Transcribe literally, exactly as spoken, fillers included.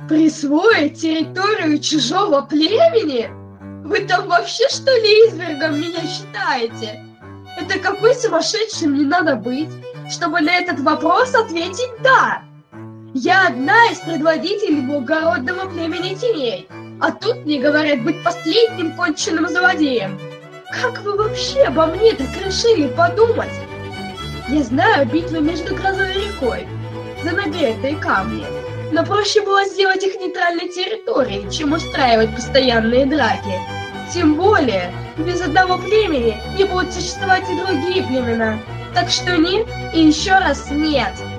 Присвоить территорию чужого племени? Вы там вообще что ли извергом меня считаете? Это какой сумасшедшим не надо быть, чтобы на этот вопрос ответить «да». Я одна из предводителей благородного племени теней, а тут мне говорят быть последним конченным злодеем. Как вы вообще обо мне так решили подумать? Я знаю битвы между Грозой и рекой за нагретые камни, но проще было сделать их нейтральной территорией, чем устраивать постоянные драки. Тем более, без одного племени не будут существовать и другие племена. Так что нет и еще раз нет.